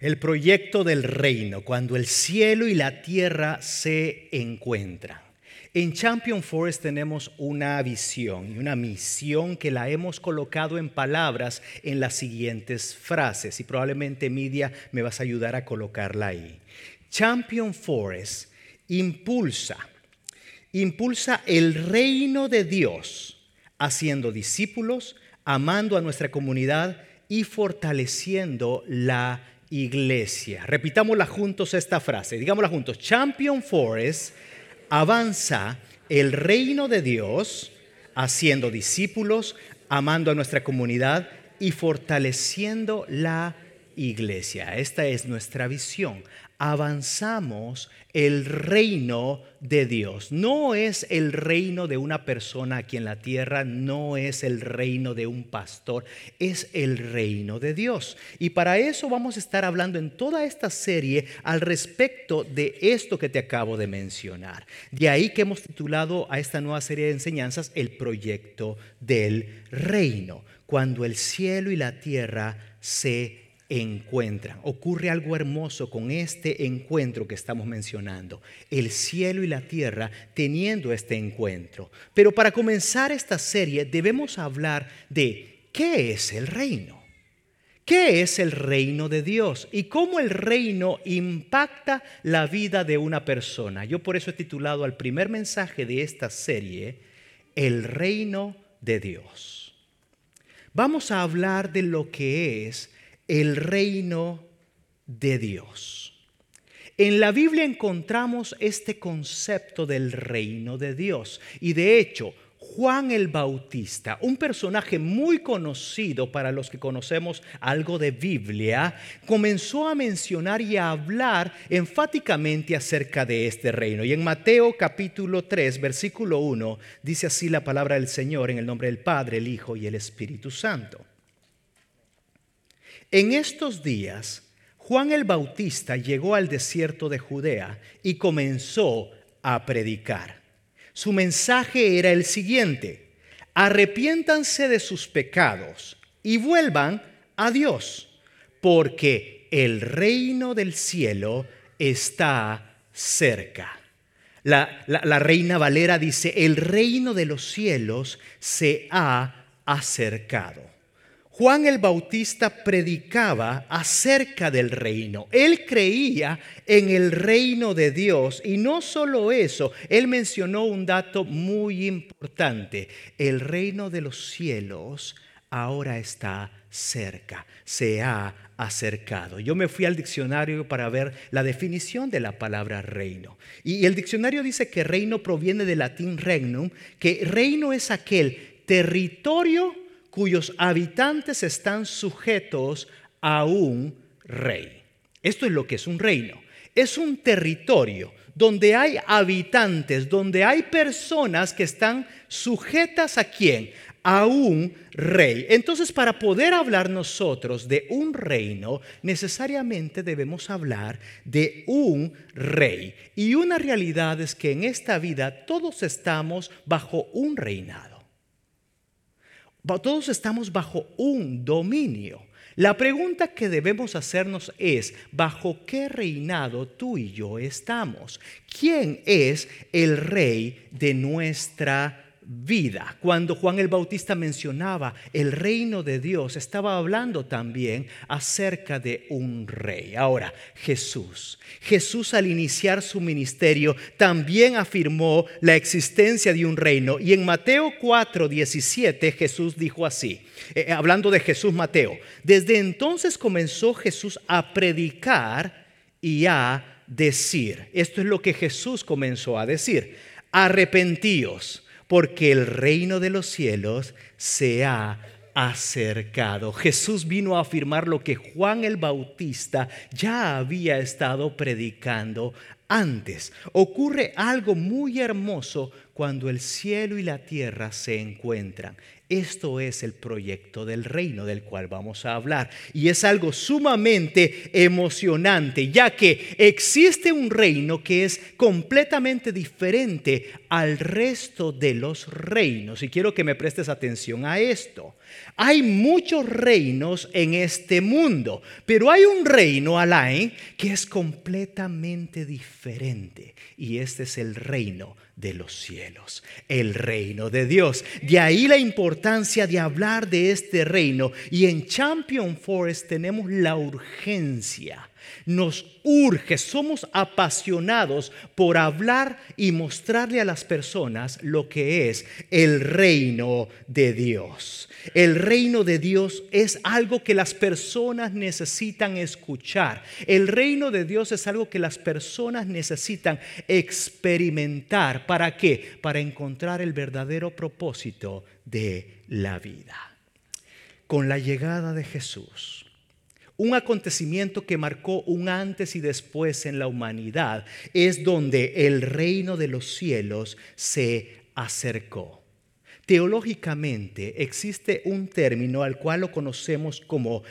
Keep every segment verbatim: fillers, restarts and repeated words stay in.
El proyecto del reino, cuando el cielo y la tierra se encuentran. En Champion Forest tenemos una visión y una misión que la hemos colocado en palabras en las siguientes frases, y probablemente Media me vas a ayudar a colocarla ahí. Champion Forest impulsa, impulsa el reino de Dios, haciendo discípulos, amando a nuestra comunidad y fortaleciendo la iglesia. Repitámosla juntos esta frase, digámosla juntos. Champion Forest avanza el reino de Dios, haciendo discípulos, amando a nuestra comunidad y fortaleciendo la iglesia. Esta es nuestra visión. Avanzamos el reino de Dios. No es el reino de una persona aquí en la tierra, no es el reino de un pastor, es el reino de Dios. Y para eso vamos a estar hablando en toda esta serie al respecto de esto que te acabo de mencionar. De ahí que hemos titulado a esta nueva serie de enseñanzas el proyecto del reino. Cuando el cielo y la tierra se encuentran. Ocurre algo hermoso con este encuentro que estamos mencionando. El cielo y la tierra teniendo este encuentro. Pero para comenzar esta serie debemos hablar de ¿qué es el reino? ¿Qué es el reino de Dios? Y cómo el reino impacta la vida de una persona. Yo por eso he titulado al primer mensaje de esta serie El reino de Dios. Vamos a hablar de lo que es el reino de Dios. En la Biblia encontramos este concepto del reino de Dios. Y de hecho, Juan el Bautista, un personaje muy conocido para los que conocemos algo de Biblia, comenzó a mencionar y a hablar enfáticamente acerca de este reino. Y en Mateo capítulo tres, versículo uno, dice así la palabra del Señor en el nombre del Padre, el Hijo y el Espíritu Santo. En estos días, Juan el Bautista llegó al desierto de Judea y comenzó a predicar. Su mensaje era el siguiente: arrepiéntanse de sus pecados y vuelvan a Dios, porque el reino del cielo está cerca. La, la, la Reina Valera dice: el reino de los cielos se ha acercado. Juan el Bautista predicaba acerca del reino. Él creía en el reino de Dios y no solo eso, él mencionó un dato muy importante. El reino de los cielos ahora está cerca, se ha acercado. Yo me fui al diccionario para ver la definición de la palabra reino. Y el diccionario dice que reino proviene del latín regnum, que reino es aquel territorio cuyos habitantes están sujetos a un rey. Esto es lo que es un reino. Es un territorio donde hay habitantes, donde hay personas que están sujetas ¿a quién? A un rey. Entonces, para poder hablar nosotros de un reino, necesariamente debemos hablar de un rey. Y una realidad es que en esta vida todos estamos bajo un reinado. Todos estamos bajo un dominio. La pregunta que debemos hacernos es: ¿bajo qué reinado tú y yo estamos? ¿Quién es el rey de nuestra vida? Cuando Juan el Bautista mencionaba el reino de Dios, estaba hablando también acerca de un rey. Ahora, Jesús. Jesús al iniciar su ministerio también afirmó la existencia de un reino. Y en Mateo cuatro diecisiete Jesús dijo así, eh, hablando de Jesús Mateo: desde entonces comenzó Jesús a predicar y a decir. Esto es lo que Jesús comenzó a decir: arrepentíos, porque el reino de los cielos se ha acercado. Jesús vino a afirmar lo que Juan el Bautista ya había estado predicando Antes, ocurre algo muy hermoso cuando el cielo y la tierra se encuentran. Esto es el proyecto del reino del cual vamos a hablar. Y es algo sumamente emocionante, ya que existe un reino que es completamente diferente al resto de los reinos. Y quiero que me prestes atención a esto. Hay muchos reinos en este mundo, pero hay un reino, Alain, que es completamente diferente. Y este es el reino de los cielos, el reino de Dios. De ahí la importancia de hablar de este reino. Y en Champion Forest tenemos la urgencia. Nos urge, somos apasionados por hablar y mostrarle a las personas lo que es el reino de Dios. El reino de Dios es algo que las personas necesitan escuchar. El reino de Dios es algo que las personas necesitan experimentar. ¿Para qué? Para encontrar el verdadero propósito de la vida. Con la llegada de Jesús, un acontecimiento que marcó un antes y después en la humanidad, es donde el reino de los cielos se acercó. Teológicamente existe un término al cual lo conocemos como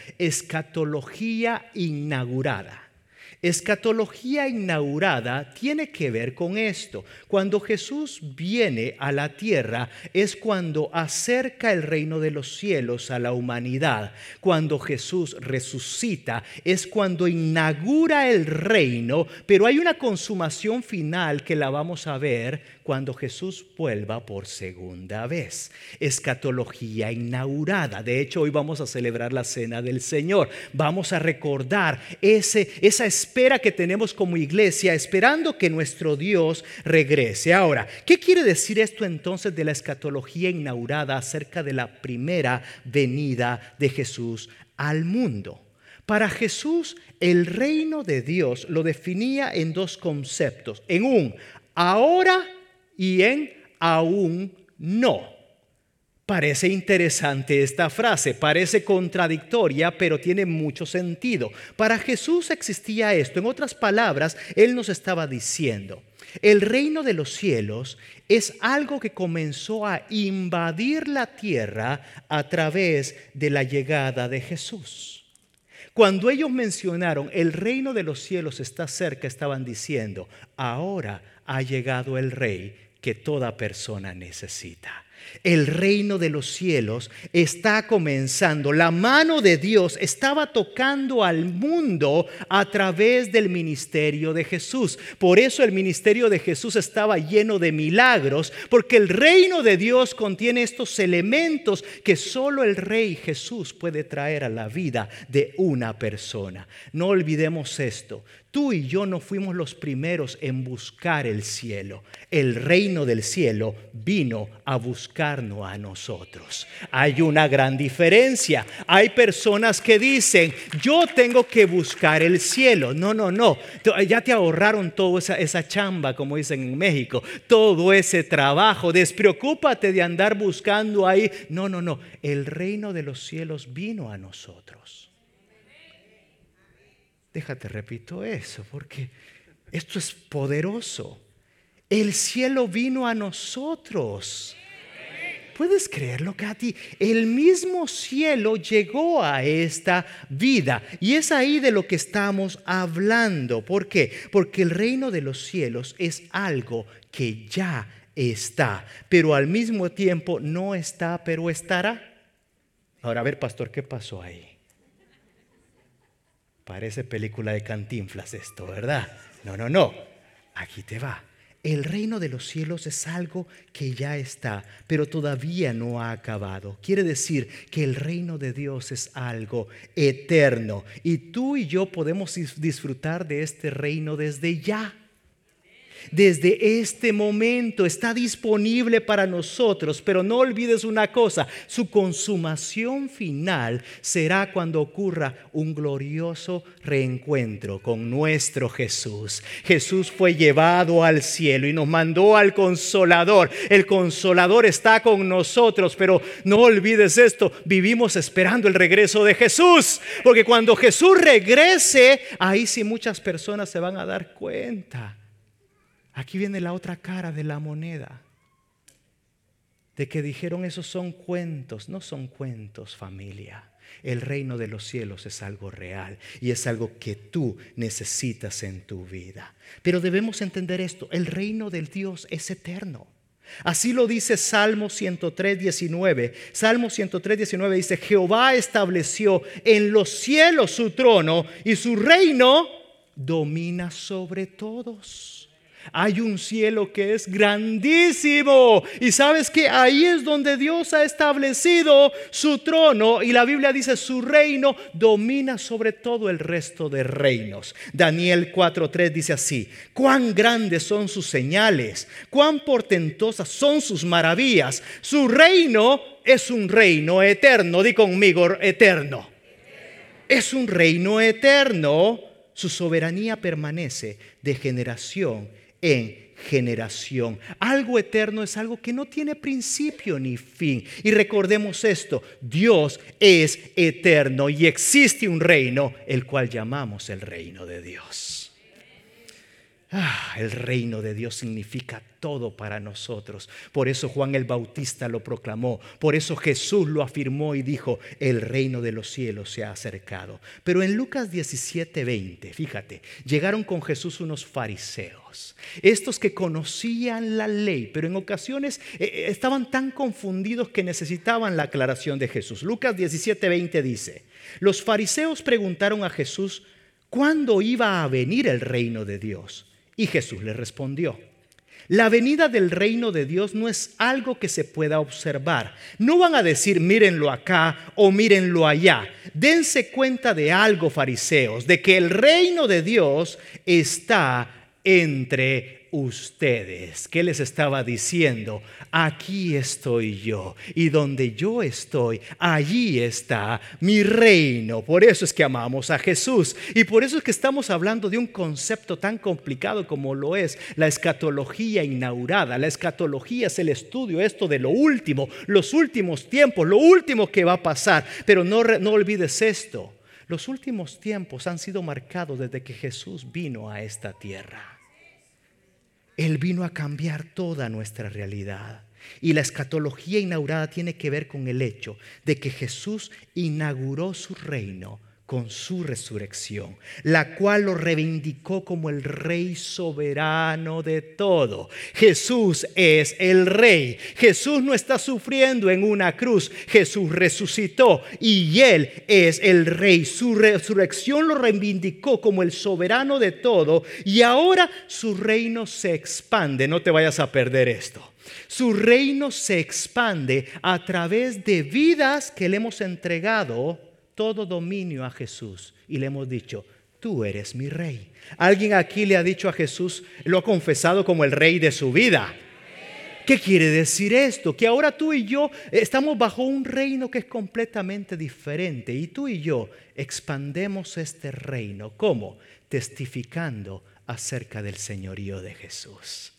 escatología inaugurada. Escatología inaugurada tiene que ver con esto. Cuando Jesús viene a la tierra es cuando acerca el reino de los cielos a la humanidad. Cuando Jesús resucita es cuando inaugura el reino, pero hay una consumación final que la vamos a ver cuando Jesús vuelva por segunda vez. Escatología inaugurada. De hecho, hoy vamos a celebrar la Cena del Señor. Vamos a recordar ese, esa espera que tenemos como iglesia, esperando que nuestro Dios regrese. Ahora, ¿qué quiere decir esto entonces de la escatología inaugurada acerca de la primera venida de Jesús al mundo? Para Jesús, el reino de Dios lo definía en dos conceptos, en un ahora y en aún no. Parece interesante esta frase, parece contradictoria, pero tiene mucho sentido. Para Jesús existía esto. En otras palabras, Él nos estaba diciendo, el reino de los cielos es algo que comenzó a invadir la tierra a través de la llegada de Jesús. Cuando ellos mencionaron el reino de los cielos está cerca, estaban diciendo, ahora ha llegado el rey que toda persona necesita. El reino de los cielos está comenzando. La mano de Dios estaba tocando al mundo a través del ministerio de Jesús. Por eso el ministerio de Jesús estaba lleno de milagros, porque el reino de Dios contiene estos elementos que solo el Rey Jesús puede traer a la vida de una persona. No olvidemos esto. Tú y yo no fuimos los primeros en buscar el cielo. El reino del cielo vino a buscarnos a nosotros. Hay una gran diferencia. Hay personas que dicen, yo tengo que buscar el cielo. No, no, no. Ya te ahorraron toda esa, esa chamba, como dicen en México. Todo ese trabajo. Despreocúpate de andar buscando ahí. No, no, no. El reino de los cielos vino a nosotros. Déjate, repito eso, porque esto es poderoso. El cielo vino a nosotros. ¿Puedes creerlo, Katy? El mismo cielo llegó a esta vida. Y es ahí de lo que estamos hablando. ¿Por qué? Porque el reino de los cielos es algo que ya está, pero al mismo tiempo no está, pero estará. Ahora, a ver, pastor, ¿qué pasó ahí? Parece película de Cantinflas esto, ¿verdad? No, no, no. Aquí te va. El reino de los cielos es algo que ya está, pero todavía no ha acabado. Quiere decir que el reino de Dios es algo eterno. Y tú y yo podemos disfrutar de este reino desde ya. Desde este momento está disponible para nosotros, pero no olvides una cosa, su consumación final será cuando ocurra un glorioso reencuentro con nuestro Jesús. Jesús fue llevado al cielo y nos mandó al Consolador. El Consolador está con nosotros, pero no olvides esto, vivimos esperando el regreso de Jesús, porque cuando Jesús regrese, ahí sí muchas personas se van a dar cuenta Aquí viene la otra cara de la moneda. De que dijeron esos son cuentos. No son cuentos, familia. El reino de los cielos es algo real y es algo que tú necesitas en tu vida. Pero debemos entender esto: el reino del Dios es eterno. Así lo dice Salmo ciento tres, diecinueve. Salmo ciento tres, diecinueve dice: Jehová estableció en los cielos su trono y su reino domina sobre todos. Hay un cielo que es grandísimo. Y sabes que ahí es donde Dios ha establecido su trono. Y la Biblia dice: su reino domina sobre todo el resto de reinos. Daniel cuatro tres dice así: cuán grandes son sus señales, cuán portentosas son sus maravillas. Su reino es un reino eterno. Di conmigo: eterno. Es un reino eterno. Su soberanía permanece de generación en generación. Algo eterno es algo que no tiene principio ni fin. Y recordemos esto: Dios es eterno y existe un reino, el cual llamamos el reino de Dios. Ah, el reino de Dios significa todo para nosotros. Por eso Juan el Bautista lo proclamó. Por eso Jesús lo afirmó y dijo: el reino de los cielos se ha acercado. Pero en Lucas diecisiete, veinte, fíjate, llegaron con Jesús unos fariseos. Estos que conocían la ley, pero en ocasiones eh, estaban tan confundidos que necesitaban la aclaración de Jesús. Lucas diecisiete, veinte dice: los fariseos preguntaron a Jesús ¿cuándo iba a venir el reino de Dios? Y Jesús les respondió: la venida del reino de Dios no es algo que se pueda observar. No van a decir mírenlo acá o mírenlo allá. Dense cuenta de algo, fariseos, de que el reino de Dios está entre ustedes. ¿Qué les estaba diciendo? Aquí estoy yo, y donde yo estoy, allí está mi reino. Por eso es que amamos a Jesús, y por eso es que estamos hablando de un concepto tan complicado como lo es la escatología inaugurada. La escatología es el estudio esto de lo último, los últimos tiempos, lo último que va a pasar. Pero no, no olvides esto: los últimos tiempos han sido marcados desde que Jesús vino a esta tierra. Él vino a cambiar toda nuestra realidad. Y la escatología inaugurada tiene que ver con el hecho de que Jesús inauguró su reino con su resurrección, la cual lo reivindicó como el Rey soberano de todo. Jesús es el Rey. Jesús no está sufriendo en una cruz. Jesús resucitó y Él es el Rey. Su resurrección lo reivindicó como el soberano de todo, y ahora su reino se expande. No te vayas a perder esto. Su reino se expande a través de vidas que le hemos entregado todo dominio a Jesús y le hemos dicho: tú eres mi rey. ¿Alguien aquí le ha dicho a Jesús, lo ha confesado como el rey de su vida? ¿Qué quiere decir esto? Que ahora tú y yo estamos bajo un reino que es completamente diferente, y tú y yo expandemos este reino. ¿Cómo? Testificando acerca del señorío de Jesús.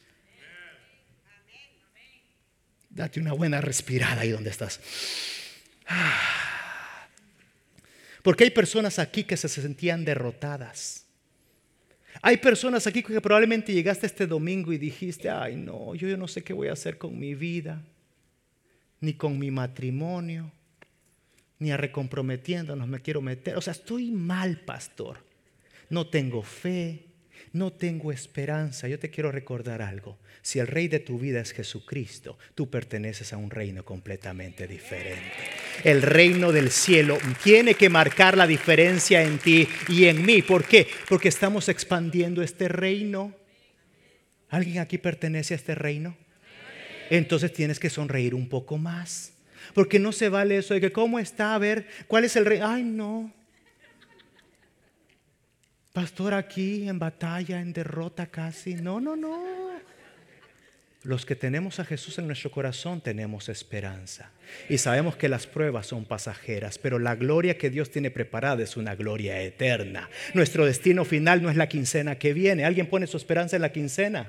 Date una buena respirada ahí donde estás. Ah. Porque hay personas aquí que se sentían derrotadas. Hay personas aquí que probablemente llegaste este domingo y dijiste: ay no, yo, yo no sé qué voy a hacer con mi vida, ni con mi matrimonio, ni a recomprometiéndonos me quiero meter. O sea, estoy mal, pastor. No tengo fe, no tengo esperanza. Yo te quiero recordar algo: si el rey de tu vida es Jesucristo, tú perteneces a un reino completamente diferente. El reino del cielo tiene que marcar la diferencia en ti y en mí. ¿Por qué? Porque estamos expandiendo este reino. ¿Alguien aquí pertenece a este reino? Entonces tienes que sonreír un poco más, porque no se vale eso de que ¿cómo está? A ver, ¿cuál es el rey? Ay no, pastor, aquí en batalla, en derrota casi. No, no, no. Los que tenemos a Jesús en nuestro corazón tenemos esperanza. Y sabemos que las pruebas son pasajeras, pero la gloria que Dios tiene preparada es una gloria eterna. Nuestro destino final no es la quincena que viene. ¿Alguien pone su esperanza en la quincena?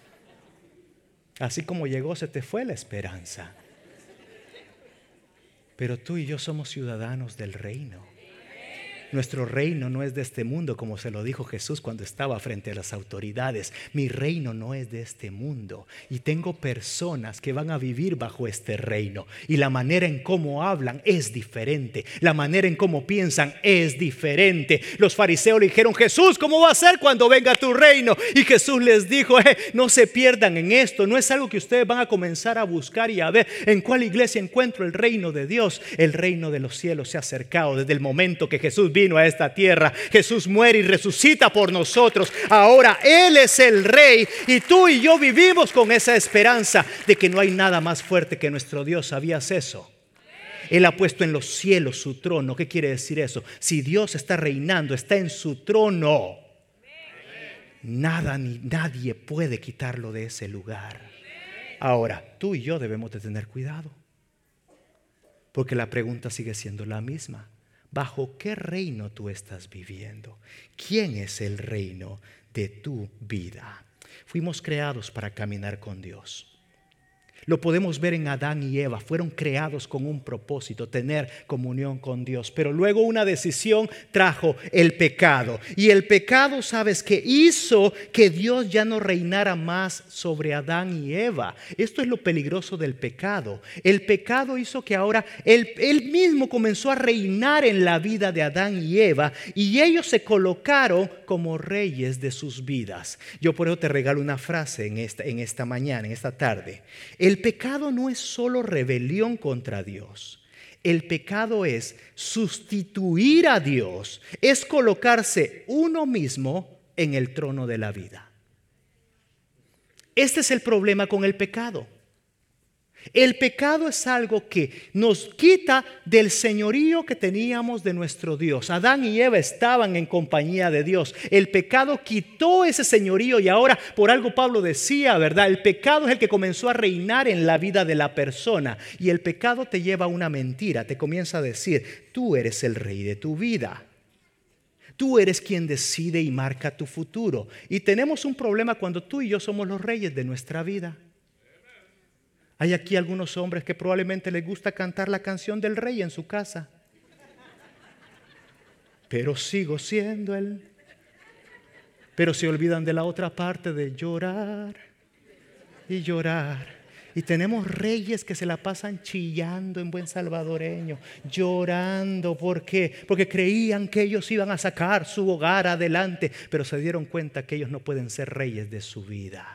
Así como llegó, se te fue la esperanza. Pero tú y yo somos ciudadanos del reino. Nuestro reino no es de este mundo, como se lo dijo Jesús cuando estaba frente a las autoridades. Mi reino no es de este mundo. Y tengo personas que van a vivir bajo este reino. Y la manera en cómo hablan es diferente. La manera en cómo piensan es diferente. Los fariseos le dijeron: Jesús, ¿cómo va a ser cuando venga tu reino? Y Jesús les dijo: eh, no se pierdan en esto. No es algo que ustedes van a comenzar a buscar y a ver en cuál iglesia encuentro el reino de Dios. El reino de los cielos se ha acercado desde el momento que Jesús vino vino a esta tierra. Jesús muere y resucita por nosotros. Ahora Él es el Rey y tú y yo vivimos con esa esperanza de que no hay nada más fuerte que nuestro Dios. ¿Sabías eso? Él ha puesto en los cielos su trono. ¿Qué quiere decir eso? Si Dios está reinando, está en su trono, nada ni nadie puede quitarlo de ese lugar. Ahora, tú y yo debemos de tener cuidado, porque la pregunta sigue siendo la misma. ¿Bajo qué reino tú estás viviendo? ¿Quién es el reino de tu vida? Fuimos creados para caminar con Dios. Lo podemos ver en Adán y Eva. Fueron creados con un propósito, tener comunión con Dios. Pero luego una decisión trajo el pecado. Y el pecado, ¿sabes qué? Hizo que Dios ya no reinara más sobre Adán y Eva. Esto es lo peligroso del pecado. El pecado hizo que ahora él, él mismo comenzó a reinar en la vida de Adán y Eva. Y ellos se colocaron como reyes de sus vidas. Yo por eso te regalo una frase en esta, en esta mañana, en esta tarde. El pecado no es solo rebelión contra Dios. El pecado es sustituir a Dios, es colocarse uno mismo en el trono de la vida. Este es el problema con el pecado. El pecado es algo que nos quita del señorío que teníamos de nuestro Dios. Adán y Eva estaban en compañía de Dios. El pecado quitó ese señorío y ahora, por algo Pablo decía, ¿verdad? El pecado es el que comenzó a reinar en la vida de la persona. Y el pecado te lleva a una mentira. Te comienza a decir: tú eres el rey de tu vida. Tú eres quien decide y marca tu futuro. Y tenemos un problema cuando tú y yo somos los reyes de nuestra vida. Hay aquí algunos hombres que probablemente les gusta cantar la canción del rey en su casa. Pero sigo siendo él. Pero se olvidan de la otra parte de llorar y llorar. Y tenemos reyes que se la pasan chillando en buen salvadoreño, llorando. ¿Por qué? Porque creían que ellos iban a sacar su hogar adelante, pero se dieron cuenta que ellos no pueden ser reyes de su vida.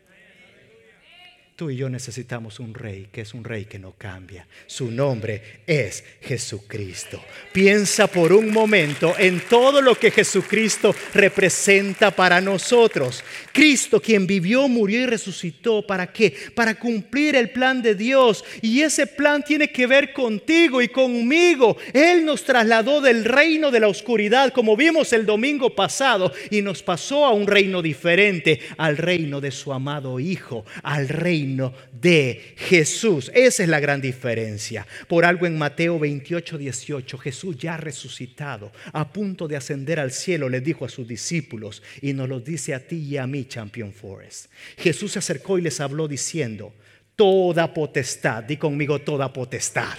Tú y yo necesitamos un rey que es un rey que no cambia. Su nombre es Jesucristo. Piensa por un momento en todo lo que Jesucristo representa para nosotros. Cristo, quien vivió, murió y resucitó. ¿Para qué? Para cumplir el plan de Dios. Y ese plan tiene que ver contigo y conmigo. Él nos trasladó del reino de la oscuridad, como vimos el domingo pasado, y nos pasó a un reino diferente, al reino de su amado Hijo, al reino de Jesús. Esa es la gran diferencia. Por algo en Mateo veintiocho, dieciocho, Jesús ya resucitado, a punto de ascender al cielo, les dijo a sus discípulos, y nos lo dice a ti y a mí, Champion Forest. Jesús se acercó y les habló diciendo: toda potestad, di conmigo, toda potestad.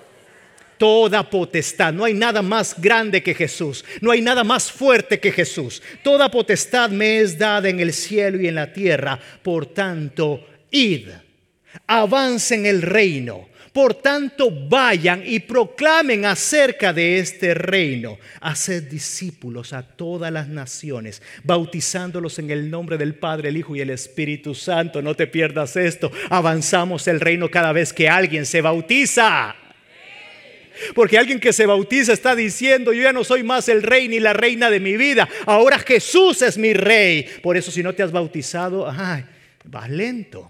Toda potestad, no hay nada más grande que Jesús, no hay nada más fuerte que Jesús. Toda potestad me es dada en el cielo y en la tierra. Por tanto, id, avancen el reino. Por tanto, vayan y proclamen acerca de este reino. Haced discípulos a todas las naciones, bautizándolos en el nombre del Padre, el Hijo y el Espíritu Santo. No te pierdas esto. Avanzamos el reino cada vez que alguien se bautiza. Porque alguien que se bautiza está diciendo: yo ya no soy más el rey ni la reina de mi vida. Ahora Jesús es mi rey. Por eso, si no te has bautizado, ay, vas lento.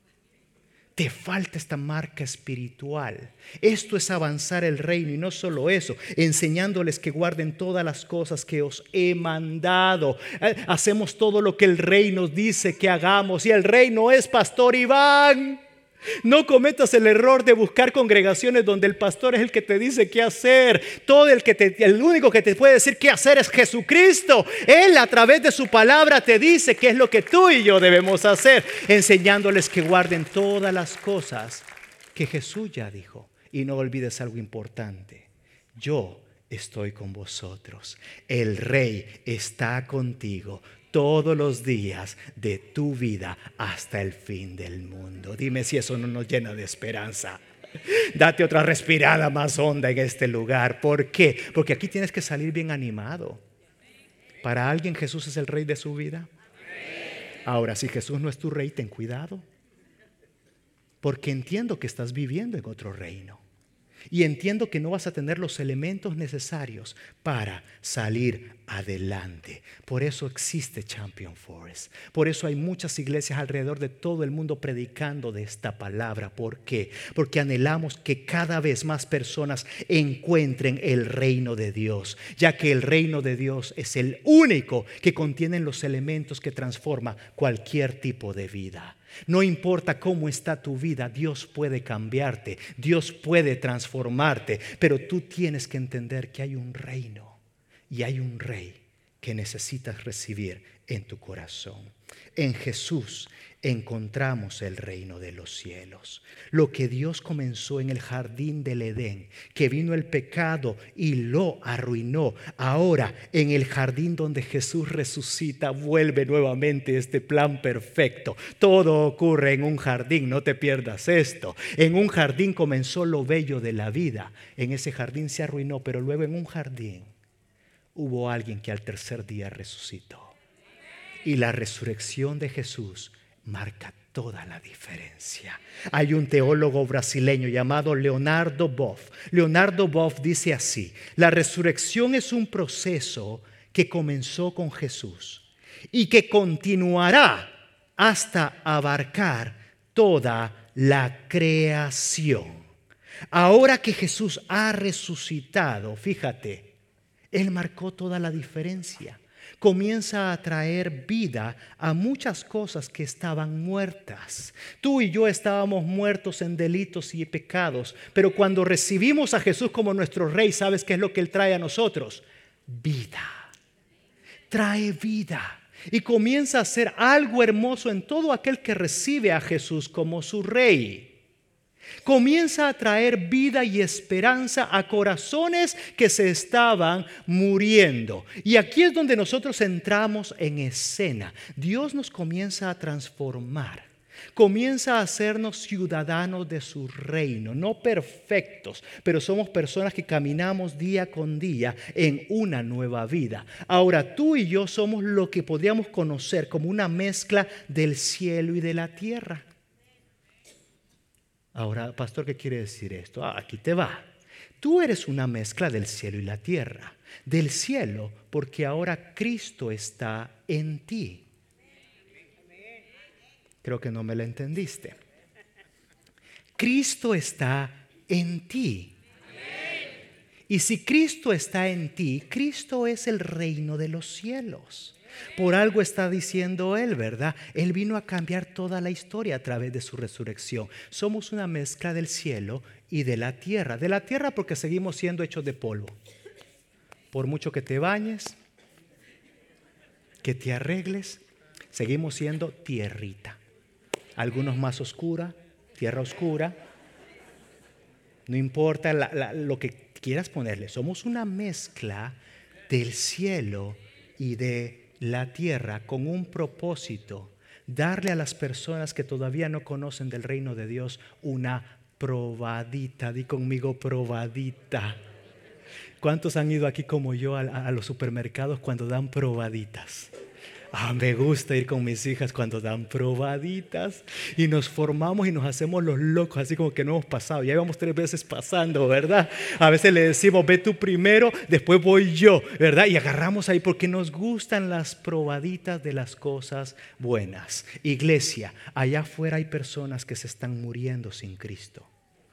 Te falta esta marca espiritual. Esto es avanzar el reino, y no solo eso, enseñándoles que guarden todas las cosas que os he mandado. Hacemos todo lo que el rey nos dice que hagamos, y el rey no es Pastor Iván. No cometas el error de buscar congregaciones donde el pastor es el que te dice qué hacer. Todo el que te, el único que te puede decir qué hacer es Jesucristo. Él, a través de su palabra, te dice qué es lo que tú y yo debemos hacer, enseñándoles que guarden todas las cosas que Jesús ya dijo. Y no olvides algo importante: yo estoy con vosotros. El Rey está contigo todos los días de tu vida hasta el fin del mundo. Dime si eso no nos llena de esperanza. Date otra respirada más honda en este lugar. ¿Por qué? Porque aquí tienes que salir bien animado. Para alguien Jesús es el Rey de su vida. Ahora, si Jesús no es tu Rey, ten cuidado. Porque entiendo que estás viviendo en otro reino. Y entiendo que no vas a tener los elementos necesarios para salir adelante. Por eso existe Champion Forest. Por eso hay muchas iglesias alrededor de todo el mundo predicando de esta palabra. ¿Por qué? Porque anhelamos que cada vez más personas encuentren el reino de Dios, ya que el reino de Dios es el único que contiene los elementos que transforma cualquier tipo de vida. No importa cómo está tu vida, Dios puede cambiarte, Dios puede transformarte, pero tú tienes que entender que hay un reino y hay un Rey que necesitas recibir en tu corazón. En Jesús encontramos el reino de los cielos. Lo que Dios comenzó en el jardín del Edén, que vino el pecado y lo arruinó. Ahora en el jardín donde Jesús resucita, vuelve nuevamente este plan perfecto. Todo ocurre en un jardín, no te pierdas esto. En un jardín comenzó lo bello de la vida. En ese jardín se arruinó, pero luego en un jardín hubo alguien que al tercer día resucitó. Y la resurrección de Jesús marca toda la diferencia. Hay un teólogo brasileño llamado Leonardo Boff. Leonardo Boff dice así: la resurrección es un proceso que comenzó con Jesús y que continuará hasta abarcar toda la creación. Ahora que Jesús ha resucitado, fíjate, Él marcó toda la diferencia. Comienza a traer vida a muchas cosas que estaban muertas. Tú y yo estábamos muertos en delitos y pecados, pero cuando recibimos a Jesús como nuestro Rey, ¿sabes qué es lo que Él trae a nosotros? Vida. Trae vida y comienza a hacer algo hermoso en todo aquel que recibe a Jesús como su Rey. Comienza a traer vida y esperanza a corazones que se estaban muriendo. Y aquí es donde nosotros entramos en escena. Dios nos comienza a transformar. Comienza a hacernos ciudadanos de su reino. No perfectos, pero somos personas que caminamos día con día en una nueva vida. Ahora tú y yo somos lo que podríamos conocer como una mezcla del cielo y de la tierra. Ahora, pastor, ¿qué quiere decir esto? Ah, aquí te va. Tú eres una mezcla del cielo y la tierra. Del cielo, porque ahora Cristo está en ti. Creo que no me lo entendiste. Cristo está en ti. Y si Cristo está en ti, Cristo es el reino de los cielos. Por algo está diciendo Él, ¿verdad? Él vino a cambiar toda la historia a través de su resurrección. Somos una mezcla del cielo y de la tierra. De la tierra porque seguimos siendo hechos de polvo. Por mucho que te bañes, que te arregles, seguimos siendo tierrita. Algunos más oscura, tierra oscura. No importa la, la, lo que quieras ponerle. Somos una mezcla del cielo y de la tierra con un propósito: darle a las personas que todavía no conocen del reino de Dios una probadita. Di conmigo, probadita. ¿Cuántos han ido aquí como yo a, a los supermercados cuando dan probaditas? Ah, me gusta ir con mis hijas cuando dan probaditas y nos formamos y nos hacemos los locos, así como que no hemos pasado. Ya íbamos tres veces pasando, ¿verdad? A veces le decimos, ve tú primero, después voy yo, ¿verdad? Y agarramos ahí porque nos gustan las probaditas de las cosas buenas. Iglesia, allá afuera hay personas que se están muriendo sin Cristo.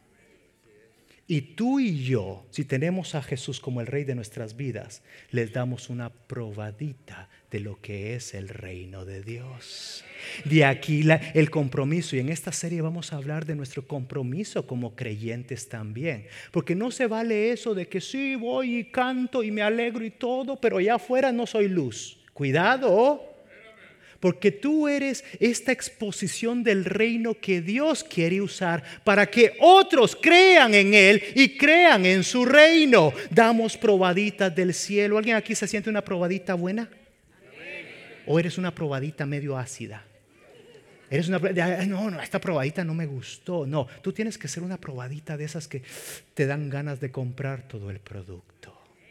Y tú y yo, si tenemos a Jesús como el Rey de nuestras vidas, les damos una probadita de lo que es el reino de Dios. De aquí la, el compromiso. Y en esta serie vamos a hablar de nuestro compromiso como creyentes también. Porque no se vale eso de que sí, voy y canto y me alegro y todo, pero allá afuera no soy luz. Cuidado. Porque tú eres esta exposición del reino que Dios quiere usar para que otros crean en Él y crean en su reino. Damos probaditas del cielo. ¿Alguien aquí se siente una probadita buena? ¿O eres una probadita medio ácida? Eres una, no, no, esta probadita no me gustó. No, tú tienes que ser una probadita de esas que te dan ganas de comprar todo el producto.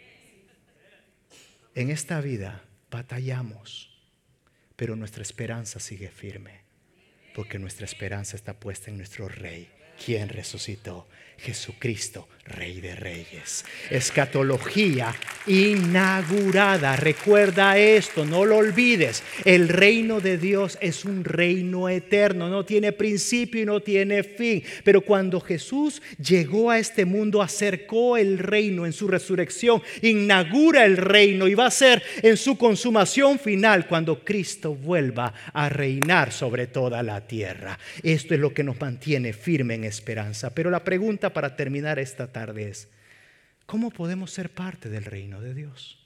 En esta vida batallamos, pero nuestra esperanza sigue firme, porque nuestra esperanza está puesta en nuestro Rey, quien resucitó, Jesucristo, Rey de Reyes. Escatología inaugurada. Recuerda esto, no lo olvides. El reino de Dios es un reino eterno, no tiene principio y no tiene fin. Pero cuando Jesús llegó a este mundo, acercó el reino en su resurrección, inaugura el reino y va a ser en su consumación final cuando Cristo vuelva a reinar sobre toda la tierra. Esto es lo que nos mantiene firme en esperanza. Pero la pregunta para terminar esta tarde es: ¿cómo podemos ser parte del reino de Dios?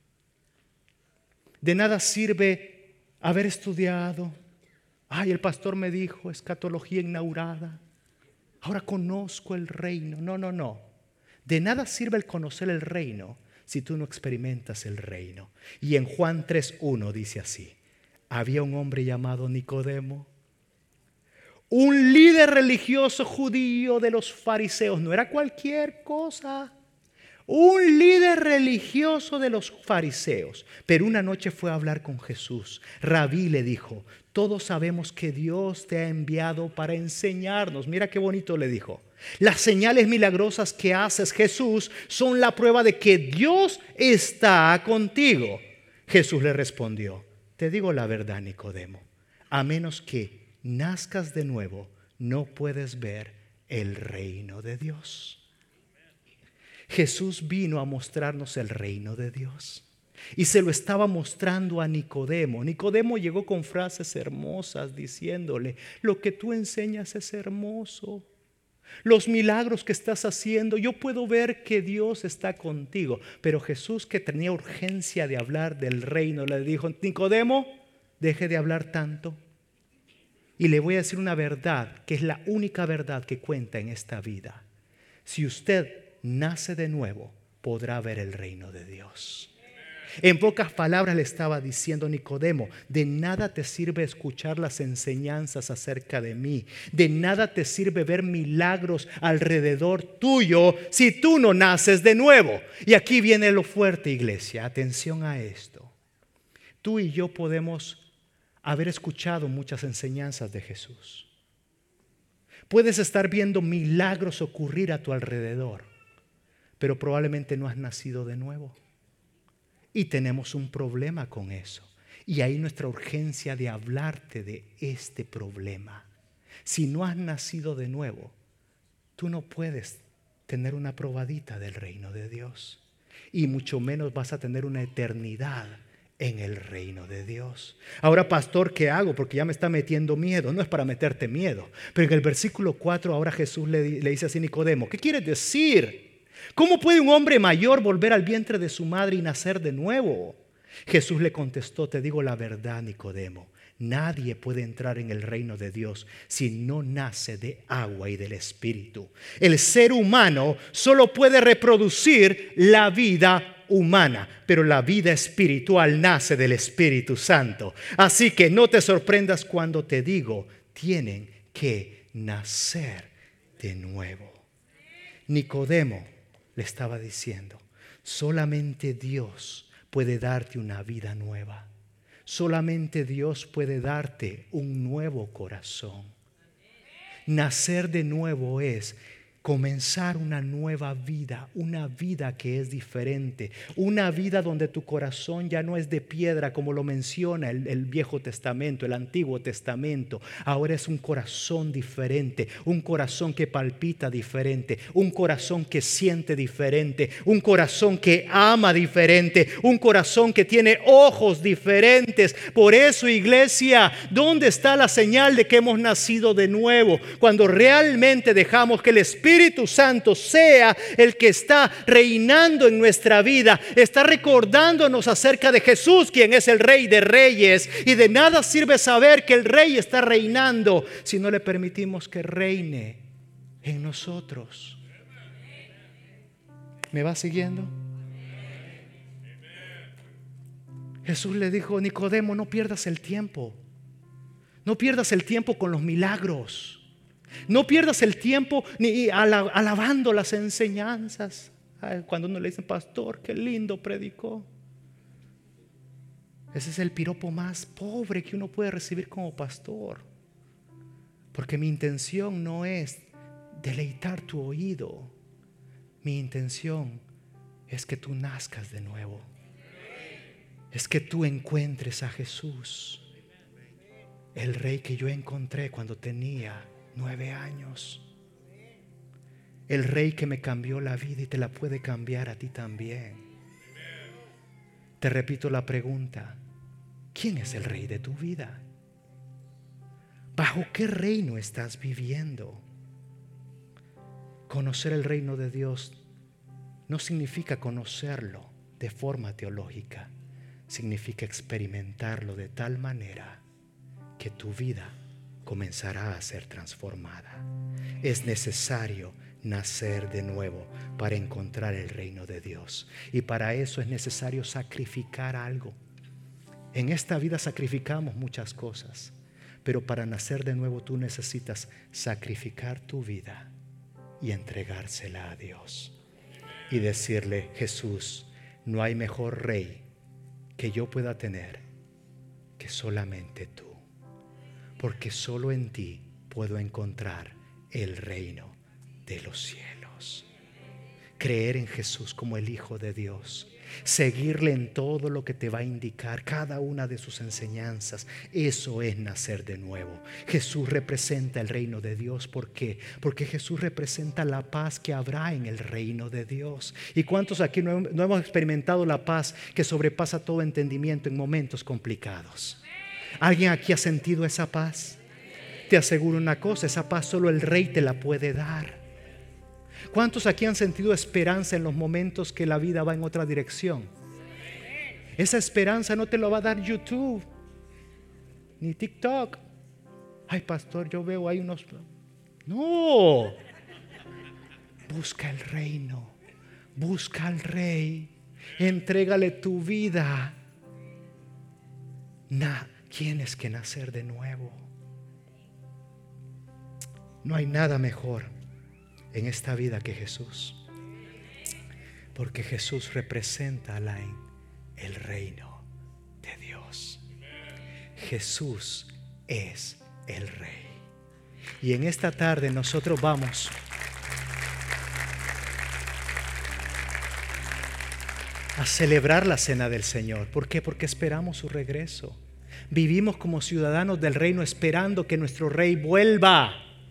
De nada sirve haber estudiado. Ay, el pastor me dijo escatología inaugurada. Ahora conozco el reino. No, no, no. De nada sirve el conocer el reino si tú no experimentas el reino. Y en Juan tres uno dice así: había un hombre llamado Nicodemo, un líder religioso judío de los fariseos. No era cualquier cosa. Un líder religioso de los fariseos. Pero una noche fue a hablar con Jesús. Rabí, le dijo, todos sabemos que Dios te ha enviado para enseñarnos. Mira qué bonito le dijo. Las señales milagrosas que haces, Jesús, son la prueba de que Dios está contigo. Jesús le respondió: te digo la verdad, Nicodemo, a menos que nazcas de nuevo, no puedes ver el reino de Dios. Jesús vino a mostrarnos el reino de Dios y se lo estaba mostrando a Nicodemo. Nicodemo llegó con frases hermosas diciéndole: lo que tú enseñas es hermoso, los milagros que estás haciendo, yo puedo ver que Dios está contigo. Pero Jesús, que tenía urgencia de hablar del reino, le dijo: Nicodemo, deje de hablar tanto. Y le voy a decir una verdad que es la única verdad que cuenta en esta vida. Si usted nace de nuevo, podrá ver el reino de Dios. En pocas palabras le estaba diciendo: Nicodemo, de nada te sirve escuchar las enseñanzas acerca de mí. De nada te sirve ver milagros alrededor tuyo si tú no naces de nuevo. Y aquí viene lo fuerte, iglesia. Atención a esto. Tú y yo podemos haber escuchado muchas enseñanzas de Jesús. Puedes estar viendo milagros ocurrir a tu alrededor, pero probablemente no has nacido de nuevo. Y tenemos un problema con eso. Y ahí nuestra urgencia de hablarte de este problema. Si no has nacido de nuevo, tú no puedes tener una probadita del reino de Dios. Y mucho menos vas a tener una eternidad en el reino de Dios. Ahora, pastor, ¿qué hago? Porque ya me está metiendo miedo. No es para meterte miedo. Pero en el versículo cuatro ahora Jesús le, le dice así a Nicodemo: ¿qué quieres decir? ¿Cómo puede un hombre mayor volver al vientre de su madre y nacer de nuevo? Jesús le contestó: te digo la verdad, Nicodemo, nadie puede entrar en el reino de Dios si no nace de agua y del Espíritu. El ser humano solo puede reproducir la vida humana, pero la vida espiritual nace del Espíritu Santo. Así que no te sorprendas cuando te digo: tienen que nacer de nuevo. Nicodemo le estaba diciendo: solamente Dios puede darte una vida nueva. Solamente Dios puede darte un nuevo corazón. Nacer de nuevo es comenzar una nueva vida, una vida que es diferente, una vida donde tu corazón ya no es de piedra como lo menciona el, el Viejo Testamento, el Antiguo Testamento. Ahora es un corazón diferente, un corazón que palpita diferente, un corazón que siente diferente, un corazón que ama diferente, un corazón que tiene ojos diferentes. Por eso, iglesia, ¿dónde está la señal de que hemos nacido de nuevo? Cuando realmente dejamos que el Espíritu Espíritu Santo sea el que está reinando en nuestra vida, está recordándonos acerca de Jesús, quien es el Rey de Reyes. Y de nada sirve saber que el Rey está reinando si no le permitimos que reine en nosotros. ¿Me va siguiendo? Jesús le dijo: Nicodemo, no pierdas el tiempo. No pierdas el tiempo con los milagros. No pierdas el tiempo ni alabando las enseñanzas. Cuando uno le dice: pastor, qué lindo predicó. Ese es el piropo más pobre que uno puede recibir como pastor. Porque mi intención no es deleitar tu oído. Mi intención es que tú nazcas de nuevo. Es que tú encuentres a Jesús, el Rey que yo encontré cuando tenía nueve años. El Rey que me cambió la vida y te la puede cambiar a ti también. Te repito la pregunta: ¿quién es el Rey de tu vida? ¿Bajo qué reino estás viviendo? Conocer el reino de Dios no significa conocerlo de forma teológica. Significa experimentarlo de tal manera que tu vida comenzará a ser transformada. Es necesario nacer de nuevo para encontrar el reino de Dios. Y para eso es necesario sacrificar algo. En esta vida sacrificamos muchas cosas, pero para nacer de nuevo tú necesitas sacrificar tu vida y entregársela a Dios. Y decirle: Jesús, no hay mejor Rey que yo pueda tener que solamente tú, porque solo en ti puedo encontrar el reino de los cielos. Creer en Jesús como el Hijo de Dios, seguirle en todo lo que te va a indicar, cada una de sus enseñanzas, eso es nacer de nuevo. Jesús representa el reino de Dios. ¿Por qué? Porque Jesús representa la paz que habrá en el reino de Dios. ¿Y cuántos aquí no, no hemos experimentado la paz que sobrepasa todo entendimiento en momentos complicados? ¿Alguien aquí ha sentido esa paz? Te aseguro una cosa: esa paz solo el Rey te la puede dar. ¿Cuántos aquí han sentido esperanza en los momentos que la vida va en otra dirección? Esa esperanza no te lo va a dar YouTube ni TikTok. Ay, pastor, yo veo hay unos... No. Busca el reino. Busca al Rey. Entrégale tu vida. Na, tienes que nacer de nuevo. No hay nada mejor en esta vida que Jesús, porque Jesús representa la, el reino de Dios. Jesús es el Rey. Y en esta tarde nosotros vamos a celebrar la cena del Señor. ¿Por qué? Porque esperamos su regreso. Vivimos como ciudadanos del reino esperando que nuestro Rey vuelva.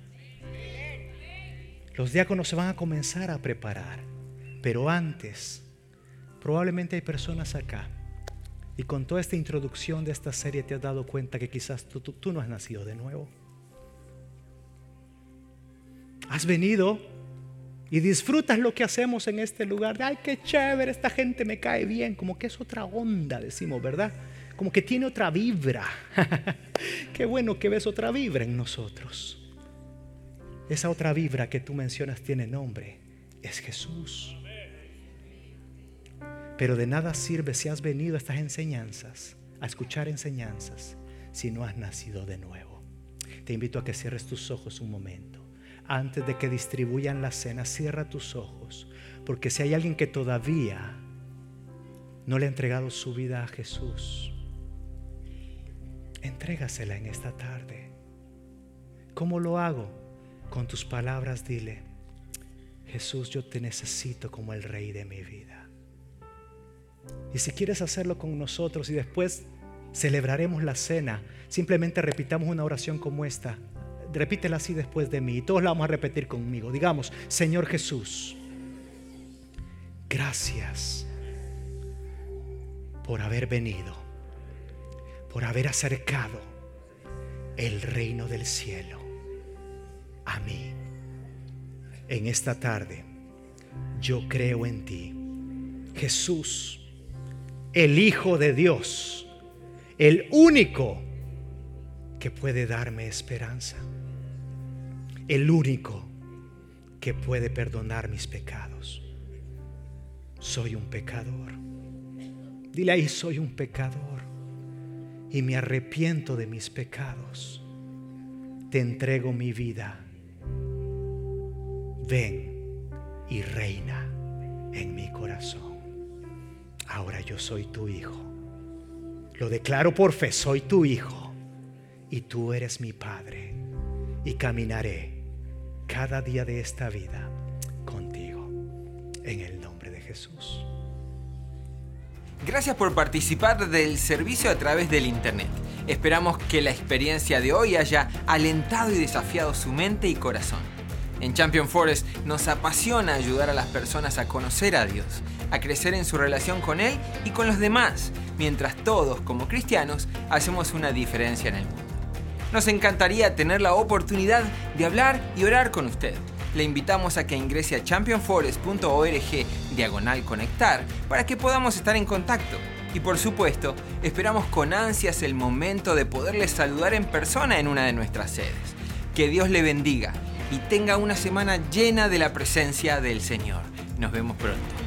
Los diáconos se van a comenzar a preparar, pero antes, probablemente hay personas acá y con toda esta introducción de esta serie te has dado cuenta que quizás tú, tú, tú no has nacido de nuevo. Has venido y disfrutas lo que hacemos en este lugar. Ay, qué chévere, esta gente me cae bien. Como que es otra onda, decimos, ¿verdad? Como que tiene otra vibra. Qué bueno que ves otra vibra en nosotros. Esa otra vibra que tú mencionas tiene nombre, es Jesús. Pero de nada sirve si has venido a estas enseñanzas, a escuchar enseñanzas, si no has nacido de nuevo. Te invito a que cierres tus ojos un momento. Antes de que distribuyan la cena, cierra tus ojos, porque si hay alguien que todavía no le ha entregado su vida a Jesús, entrégasela en esta tarde. ¿Cómo lo hago? Con tus palabras dile: Jesús, yo te necesito como el Rey de mi vida. Y si quieres hacerlo con nosotros y después celebraremos la cena, simplemente repitamos una oración como esta. Repítela así después de mí y todos la vamos a repetir conmigo. Digamos: Señor Jesús, gracias por haber venido, por haber acercado el reino del cielo a mí. En esta tarde, yo creo en ti, Jesús, el Hijo de Dios, el único que puede darme esperanza, el único que puede perdonar mis pecados. Soy un pecador. Dile ahí, soy un pecador y me arrepiento de mis pecados. Te entrego mi vida. Ven y reina en mi corazón. Ahora yo soy tu hijo. Lo declaro por fe, soy tu hijo y tú eres mi padre, y caminaré cada día de esta vida contigo, en el nombre de Jesús. Gracias por participar del servicio a través del internet. Esperamos que la experiencia de hoy haya alentado y desafiado su mente y corazón. En Champion Forest nos apasiona ayudar a las personas a conocer a Dios, a crecer en su relación con Él y con los demás, mientras todos, como cristianos, hacemos una diferencia en el mundo. Nos encantaría tener la oportunidad de hablar y orar con usted. Le invitamos a que ingrese a champion forest punto org diagonal conectar para que podamos estar en contacto. Y por supuesto, esperamos con ansias el momento de poderle saludar en persona en una de nuestras sedes. Que Dios le bendiga y tenga una semana llena de la presencia del Señor. Nos vemos pronto.